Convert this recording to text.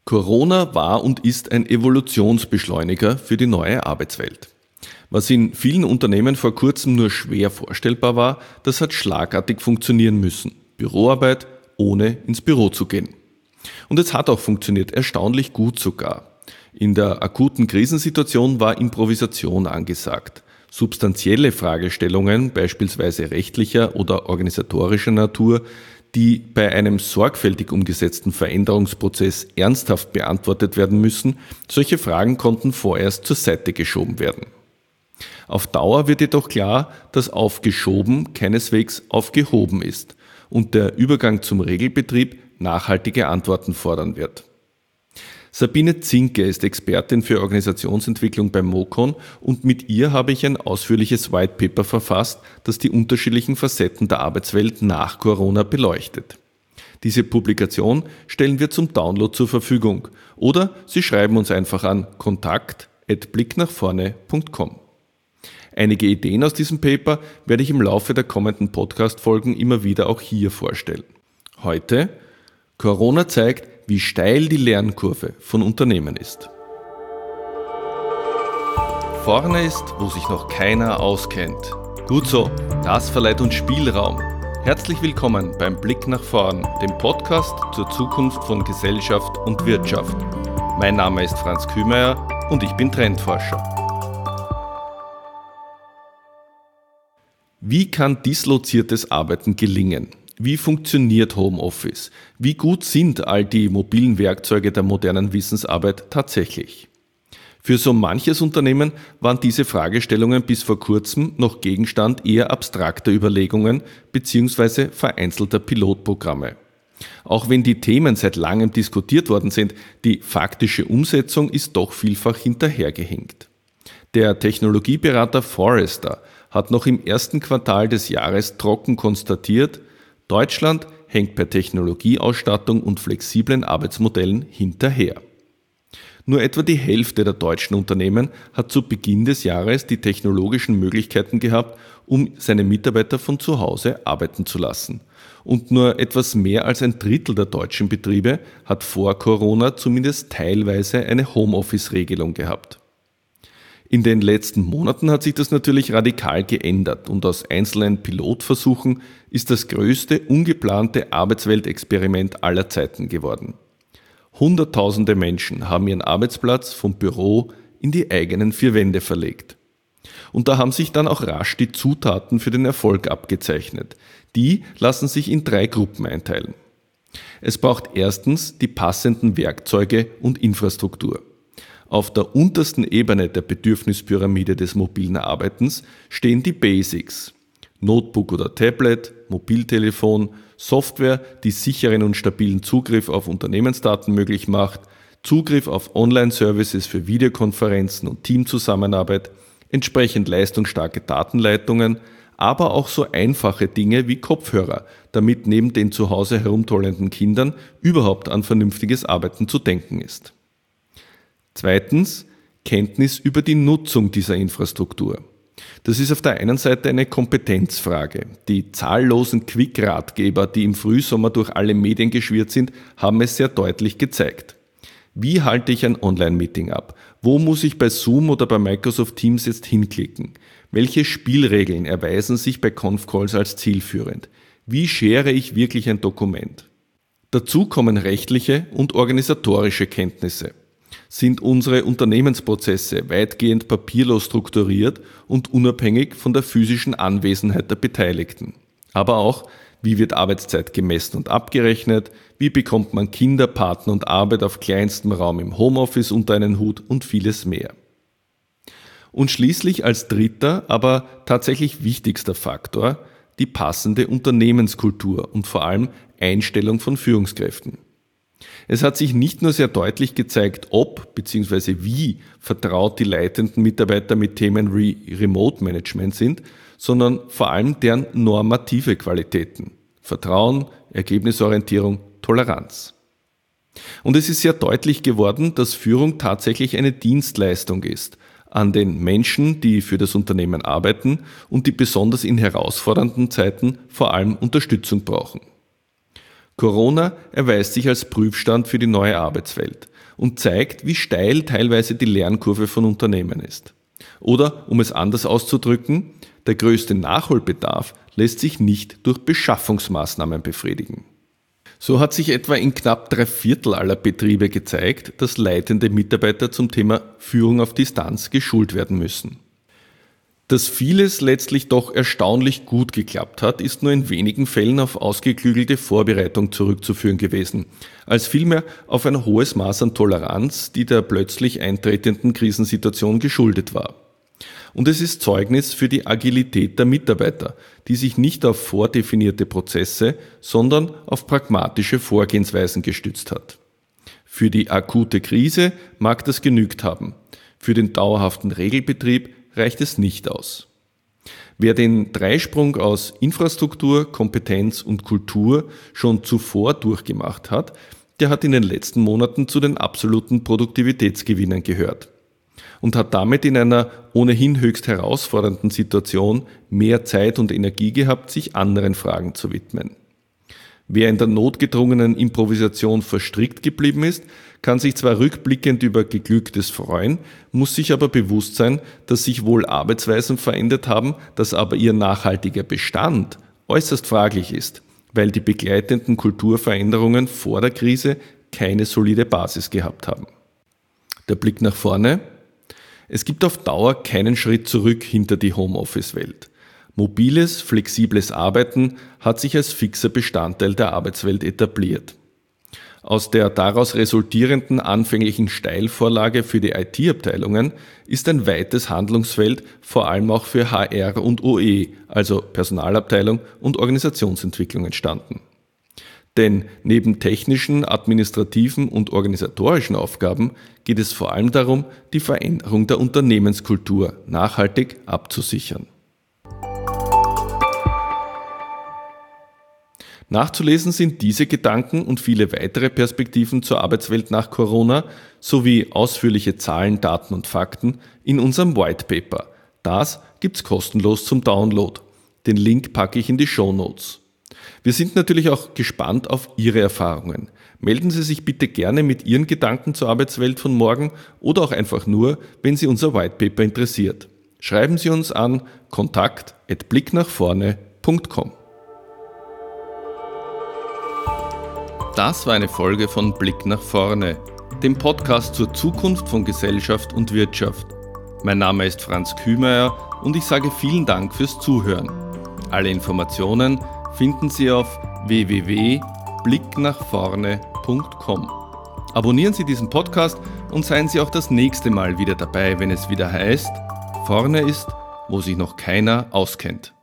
Corona war und ist ein Evolutionsbeschleuniger für die neue Arbeitswelt. Was in vielen Unternehmen vor kurzem nur schwer vorstellbar war, das hat schlagartig funktionieren müssen. Büroarbeit, ohne ins Büro zu gehen. Und es hat auch funktioniert, erstaunlich gut sogar. In der akuten Krisensituation war Improvisation angesagt. Substanzielle Fragestellungen, beispielsweise rechtlicher oder organisatorischer Natur, die bei einem sorgfältig umgesetzten Veränderungsprozess ernsthaft beantwortet werden müssen, solche Fragen konnten vorerst zur Seite geschoben werden. Auf Dauer wird jedoch klar, dass aufgeschoben keineswegs aufgehoben ist und der Übergang zum Regelbetrieb nachhaltige Antworten fordern wird. Sabine Zinke ist Expertin für Organisationsentwicklung beim MOCON und mit ihr habe ich ein ausführliches White Paper verfasst, das die unterschiedlichen Facetten der Arbeitswelt nach Corona beleuchtet. Diese Publikation stellen wir zum Download zur Verfügung oder Sie schreiben uns einfach an kontakt@blicknachvorne.com. Einige Ideen aus diesem Paper werde ich im Laufe der kommenden Podcast-Folgen immer wieder auch hier vorstellen. Heute: Corona zeigt, wie steil die Lernkurve von Unternehmen ist. Vorne ist, wo sich noch keiner auskennt. Gut so, das verleiht uns Spielraum. Herzlich willkommen beim Blick nach vorn, dem Podcast zur Zukunft von Gesellschaft und Wirtschaft. Mein Name ist Franz Kühmeier und ich bin Trendforscher. Wie kann disloziertes Arbeiten gelingen? Wie funktioniert Homeoffice? Wie gut sind all die mobilen Werkzeuge der modernen Wissensarbeit tatsächlich? Für so manches Unternehmen waren diese Fragestellungen bis vor kurzem noch Gegenstand eher abstrakter Überlegungen bzw. vereinzelter Pilotprogramme. Auch wenn die Themen seit langem diskutiert worden sind, die faktische Umsetzung ist doch vielfach hinterhergehinkt. Der Technologieberater Forrester hat noch im ersten Quartal des Jahres trocken konstatiert, Deutschland hängt bei Technologieausstattung und flexiblen Arbeitsmodellen hinterher. Nur etwa die Hälfte der deutschen Unternehmen hat zu Beginn des Jahres die technologischen Möglichkeiten gehabt, um seine Mitarbeiter von zu Hause arbeiten zu lassen. Und nur etwas mehr als ein Drittel der deutschen Betriebe hat vor Corona zumindest teilweise eine Homeoffice-Regelung gehabt. In den letzten Monaten hat sich das natürlich radikal geändert und aus einzelnen Pilotversuchen ist das größte ungeplante Arbeitsweltexperiment aller Zeiten geworden. Hunderttausende Menschen haben ihren Arbeitsplatz vom Büro in die eigenen vier Wände verlegt. Und da haben sich dann auch rasch die Zutaten für den Erfolg abgezeichnet. Die lassen sich in 3 Gruppen einteilen. Es braucht erstens die passenden Werkzeuge und Infrastruktur. Auf der untersten Ebene der Bedürfnispyramide des mobilen Arbeitens stehen die Basics. Notebook oder Tablet, Mobiltelefon, Software, die sicheren und stabilen Zugriff auf Unternehmensdaten möglich macht, Zugriff auf Online-Services für Videokonferenzen und Teamzusammenarbeit, entsprechend leistungsstarke Datenleitungen, aber auch so einfache Dinge wie Kopfhörer, damit neben den zu Hause herumtollenden Kindern überhaupt an vernünftiges Arbeiten zu denken ist. Zweitens, Kenntnis über die Nutzung dieser Infrastruktur. Das ist auf der einen Seite eine Kompetenzfrage. Die zahllosen Quick-Ratgeber, die im Frühsommer durch alle Medien geschwirrt sind, haben es sehr deutlich gezeigt. Wie halte ich ein Online-Meeting ab? Wo muss ich bei Zoom oder bei Microsoft Teams jetzt hinklicken? Welche Spielregeln erweisen sich bei Conf-Calls als zielführend? Wie schere ich wirklich ein Dokument? Dazu kommen rechtliche und organisatorische Kenntnisse. Sind unsere Unternehmensprozesse weitgehend papierlos strukturiert und unabhängig von der physischen Anwesenheit der Beteiligten? Aber auch, wie wird Arbeitszeit gemessen und abgerechnet? Wie bekommt man Kinder, Partner und Arbeit auf kleinstem Raum im Homeoffice unter einen Hut und vieles mehr? Und schließlich als dritter, aber tatsächlich wichtigster Faktor, die passende Unternehmenskultur und vor allem Einstellung von Führungskräften. Es hat sich nicht nur sehr deutlich gezeigt, ob bzw. wie vertraut die leitenden Mitarbeiter mit Themen wie Remote Management sind, sondern vor allem deren normative Qualitäten. Vertrauen, Ergebnisorientierung, Toleranz. Und es ist sehr deutlich geworden, dass Führung tatsächlich eine Dienstleistung ist an den Menschen, die für das Unternehmen arbeiten und die besonders in herausfordernden Zeiten vor allem Unterstützung brauchen. Corona erweist sich als Prüfstand für die neue Arbeitswelt. und zeigt, wie steil teilweise die Lernkurve von Unternehmen ist. Oder, um es anders auszudrücken, der größte Nachholbedarf lässt sich nicht durch Beschaffungsmaßnahmen befriedigen. So hat sich etwa in knapp 3/4 aller Betriebe gezeigt, dass leitende Mitarbeiter zum Thema Führung auf Distanz geschult werden müssen. Dass vieles letztlich doch erstaunlich gut geklappt hat, ist nur in wenigen Fällen auf ausgeklügelte Vorbereitung zurückzuführen gewesen, als vielmehr auf ein hohes Maß an Toleranz, die der plötzlich eintretenden Krisensituation geschuldet war. Und es ist Zeugnis für die Agilität der Mitarbeiter, die sich nicht auf vordefinierte Prozesse, sondern auf pragmatische Vorgehensweisen gestützt hat. Für die akute Krise mag das genügt haben. Für den dauerhaften Regelbetrieb reicht es nicht aus. Wer den Dreisprung aus Infrastruktur, Kompetenz und Kultur schon zuvor durchgemacht hat, der hat in den letzten Monaten zu den absoluten Produktivitätsgewinnern gehört und hat damit in einer ohnehin höchst herausfordernden Situation mehr Zeit und Energie gehabt, sich anderen Fragen zu widmen. Wer in der notgedrungenen Improvisation verstrickt geblieben ist, kann sich zwar rückblickend über Geglücktes freuen, muss sich aber bewusst sein, dass sich wohl Arbeitsweisen verändert haben, dass aber ihr nachhaltiger Bestand äußerst fraglich ist, weil die begleitenden Kulturveränderungen vor der Krise keine solide Basis gehabt haben. Der Blick nach vorne: Es gibt auf Dauer keinen Schritt zurück hinter die Homeoffice-Welt. Mobiles, flexibles Arbeiten hat sich als fixer Bestandteil der Arbeitswelt etabliert. Aus der daraus resultierenden anfänglichen Steilvorlage für die IT-Abteilungen ist ein weites Handlungsfeld vor allem auch für HR und OE, also Personalabteilung und Organisationsentwicklung entstanden. Denn neben technischen, administrativen und organisatorischen Aufgaben geht es vor allem darum, die Veränderung der Unternehmenskultur nachhaltig abzusichern. Nachzulesen sind diese Gedanken und viele weitere Perspektiven zur Arbeitswelt nach Corona sowie ausführliche Zahlen, Daten und Fakten in unserem White Paper. Das gibt's kostenlos zum Download. Den Link packe ich in die Shownotes. Wir sind natürlich auch gespannt auf Ihre Erfahrungen. Melden Sie sich bitte gerne mit Ihren Gedanken zur Arbeitswelt von morgen oder auch einfach nur, wenn Sie unser White Paper interessiert. Schreiben Sie uns an kontakt@blicknachvorne.com. Das war eine Folge von Blick nach vorne, dem Podcast zur Zukunft von Gesellschaft und Wirtschaft. Mein Name ist Franz Kühmeier und ich sage vielen Dank fürs Zuhören. Alle Informationen finden Sie auf www.blicknachvorne.com. Abonnieren Sie diesen Podcast und seien Sie auch das nächste Mal wieder dabei, wenn es wieder heißt: Vorne ist, wo sich noch keiner auskennt.